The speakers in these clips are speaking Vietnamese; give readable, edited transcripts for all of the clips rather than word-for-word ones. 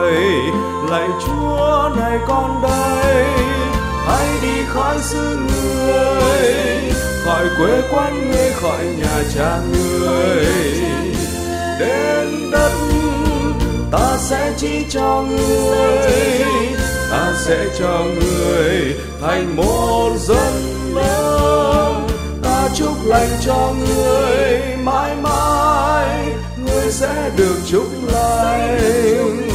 người. Lạy Chúa này con đây, hãy đi khỏi xứ người, khỏi quê quán người, khỏi nhà cha người. Đến đất ta sẽ chỉ cho người, ta sẽ cho người thành một dân lớn. Ta chúc lành cho người, mãi mãi người sẽ được chúc lành.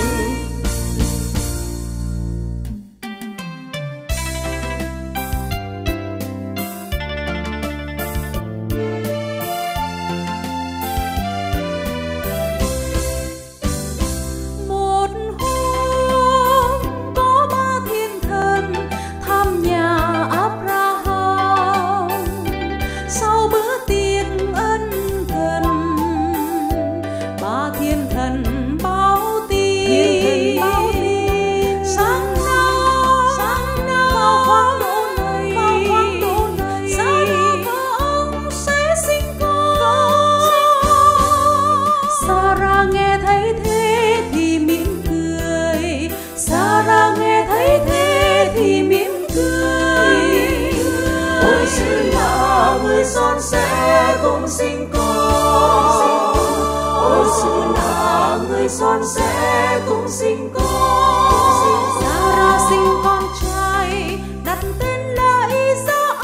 Son sẽ cùng sinh con, ôi xứ là người son sẽ cùng sinh con. Sarah sinh con trai đặt tên là Isaac.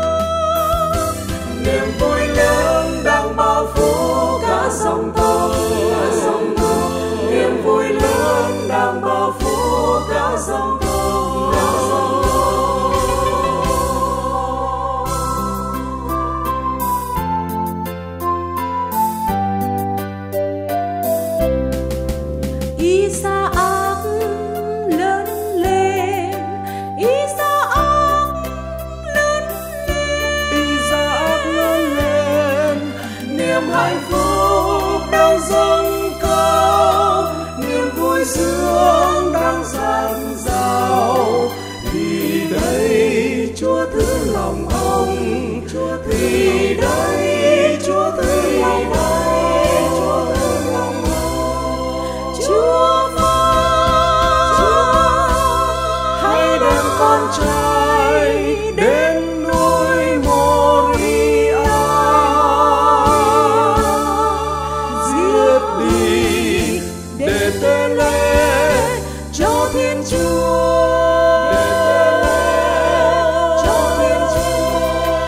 Niềm vui lớn đang bao phủ cả dòng tộc, niềm vui lớn đang bao phủ cả dòng tộc. Hạnh phúc đang dâng cao, niềm vui sướng đang dạt dào. Thì đây Chúa thứ lòng ông, thì đây Chúa thứ lòng ông, Chúa hãy đem con trai đến núi Moria, để tế lễ cho Thiên Chúa, để tế lễ cho Thiên Chúa.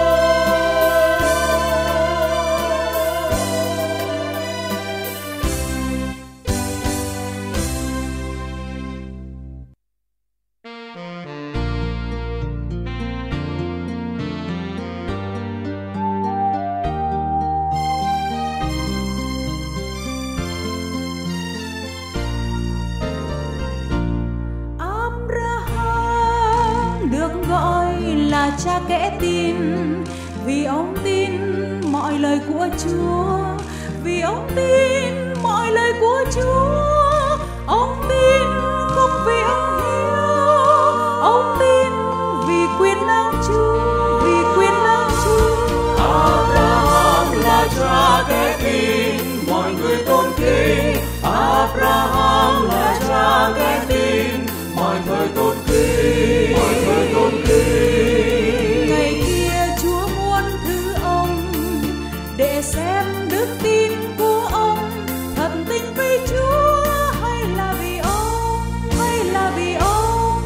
Cha kẽ tin vì ông tin mọi lời của Chúa, vì ông tin mọi lời của Chúa. Ông tin không vì ông hiếu, ông tin vì quyền năng Chúa, vì quyền năng Chúa. Abraham là cha kẽ tin, mọi người tôn kính. Abraham là cha kẽ tin, mọi thời tôn kính, mọi thời tôn kính. Để xem đức tin của ông thật tình với Chúa hay là vì ông, hay là vì ông.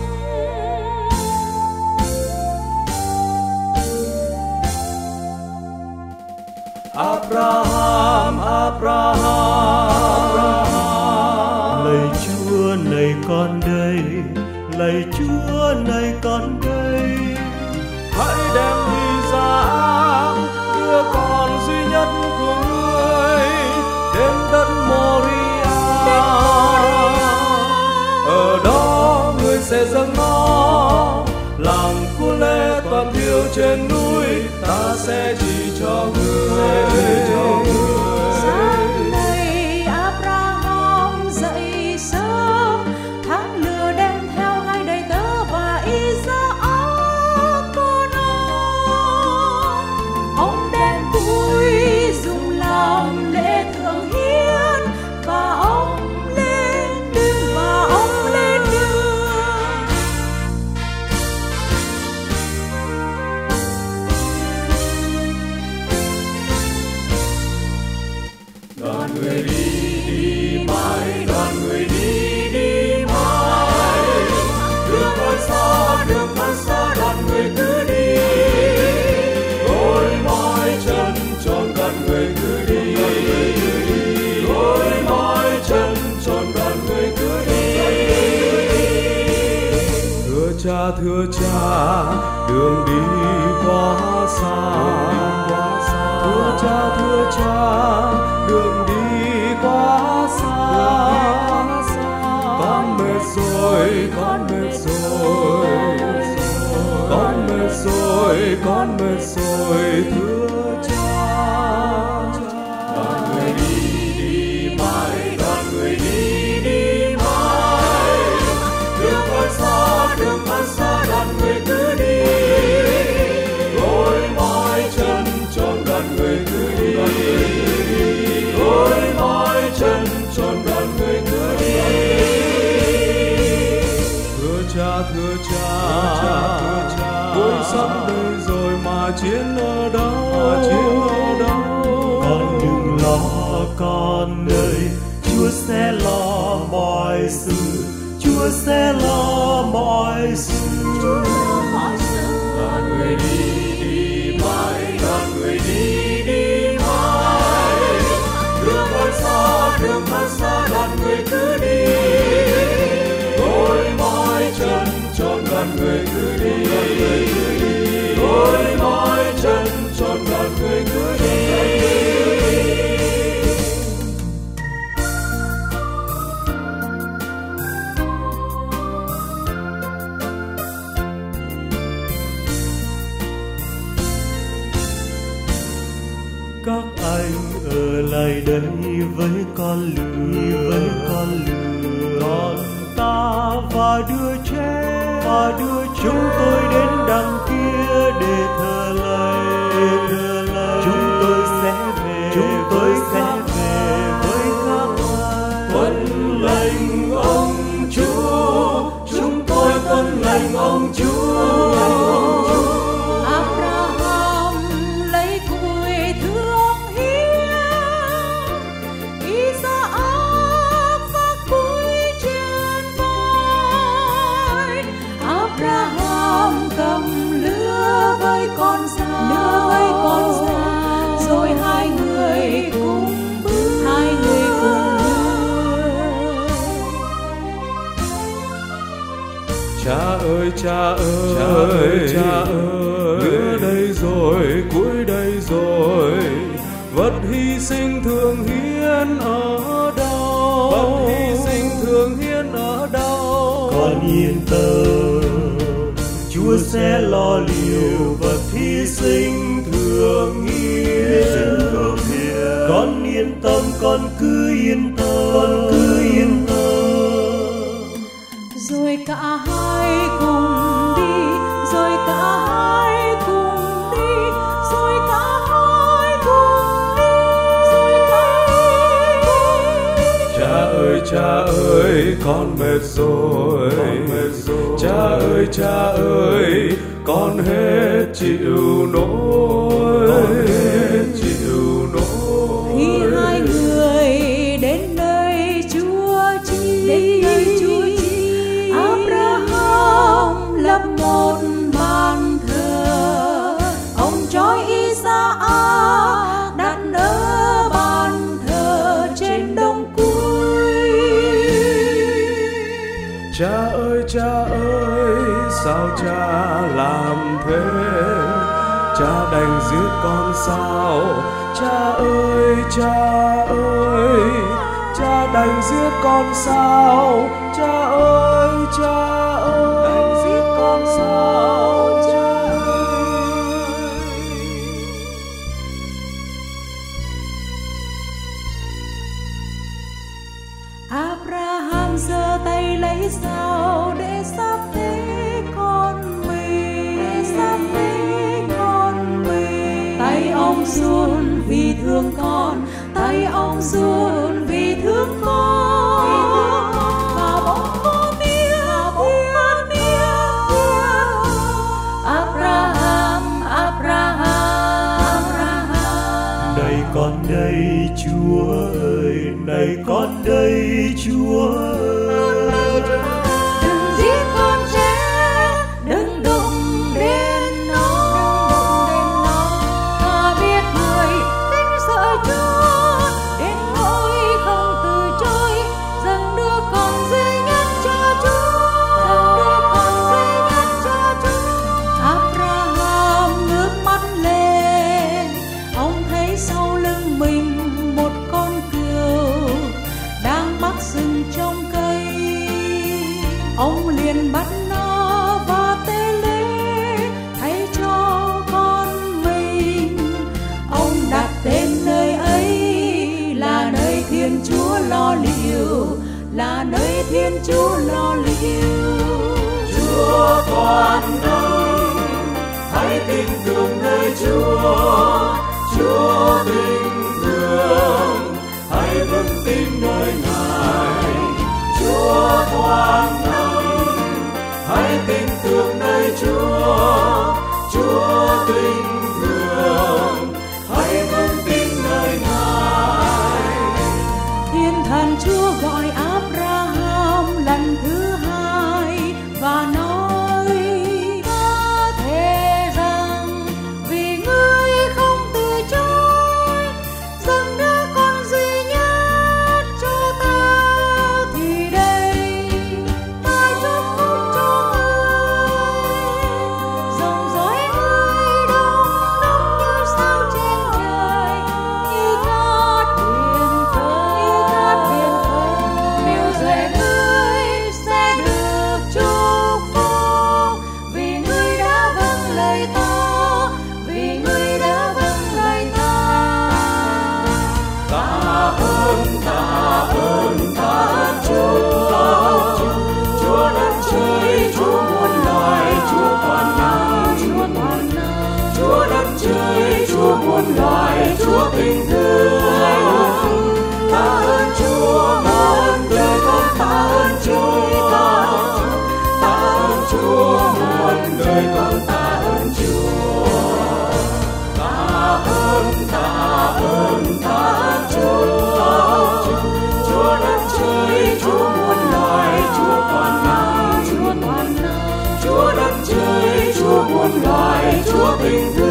Abraham, Abraham, lạy Chúa này con đây, lạy Chúa này con đây. Hãy đem Isaac đứa con duy nhất của ngươi đến đất Moria. Ở đó ngươi sẽ dâng nó làm của lễ toàn thiêu trên núi. Ta sẽ chỉ cho ngươi. Sáng nay Abraham dậy sớm, tháng lửa đem theo hai đầy tớ và Isaac con ông đem củi dùng làm lễ thượng hiến và ông lên lưng và ông thưa cha, đường đi quá xa. Thưa cha, đường đi quá xa. Con mệt rồi, con mệt rồi, con mệt rồi, con mệt rồi, thưa cha. Đoàn người đi mãi, đoàn người đi mãi. Đường còn xa, đoàn người cứ đi. Đôi mỏi chân chôn đoàn người cứ đi. Đôi mỏi chân chôn đoàn người cứ đi. Thưa cha, cuối sắp đây rồi mà chiến ở đâu? Con đừng lo con ơi, Chúa sẽ lo mọi sự, Chúa sẽ lo mọi sự. Đoàn người đi mãi, đoàn người đi mãi. Đường còn xa, đoàn người cứ đi. Đôi mỏi chân chôn đoàn người cứ đi. Đôi mỏi chân chôn đoàn người cứ đi. Các anh ở lại đây với con lừa, còn ta và đứa trẻ, chúng tôi đến đằng kia để thờ lạy. Chúng tôi sẽ về với các anh. Tuân lệnh ông Chúa, chúng tôi tuân lệnh ông Chúa. Abraham lấy củi thương hiến, Isaac vác củi trên vai. Abraham cầm lửa với con dao, rồi hai người cùng bước. Cha ơi, lửa đây rồi, củi đây rồi, vật hy sinh thường hiến ở đâu? Con yên tâm, Chúa sẽ lo liệu vật hy sinh thường hiến. Con yên tâm, con cứ yên tâm. Rồi cả hai cùng đi, rồi cả hai cùng đi, rồi cả hai cùng đi. Cha ơi, con mệt rồi. Cha ơi, con hết chịu nổi. Khi hai người đến nơi Chúa chỉ, Abraham lập một bàn thờ, ông trói Isaac đặt ở bàn thờ trên đống củi. Cha ơi, sao cha làm thế? Cha đành giết con sao? Cha ơi, cha đành giết con sao? Cha ơi, đành giết con sao? Cha ơi. Abraham giơ tay lấy dao để sắp thế con mình. Tay ông run vì thương con, tay ông run vì thương con. Và bóng con yêu Abraham. Này con đây Chúa ơi, này con đây Chúa ơi. Đừng giết con trẻ, đừng đụng đến nó. Ta biết người kính sợ Chúa đến nỗi không từ ông liền bắt nó và tế lễ thay cho con mình. Ông đặt tên nơi ấy là nơi Thiên Chúa lo liệu, là nơi Thiên Chúa lo liệu. Chúa toàn năng, hãy tin tưởng nơi Chúa. Chúa tình thương, hãy vững tin nơi Ngài. Chúa toàn năng, hãy tin tưởng nơi Chúa. Chúa tình thương, hãy vững tin nơi Ngài. Thiên thần Chúa gọi Abraham lần thứ hai và nói: ta thề rằng vì ngươi không từ chối dâng đứa con duy nhất cho ta, thì đây ta chúc phúc cho ngươi. Dòng dõi ngươi đông đông như sao trên trời, như cát biển khơi, miêu rễ ngươi sẽ được chúc phúc, vì ngươi đã vâng lời ta, vì ngươi đã vâng lời ta. Ta ơn Chúa. Chúa đất trời, Chúa muôn loài, Chúa toàn năng, Chúa toàn năng, Chúa đất trời, Chúa muôn loài, Chúa tình thương. Ta ơn Chúa muôn đời con, ta ơn Chúa. Ta ơn Chúa muôn đời con, ta ơn Chúa. Ta ơn Chúa. Chúa đất trời, Chúa muôn loài, Chúa toàn năng, Chúa toàn năng, Chúa đất trời, Chúa muôn loài, Chúa tình thương.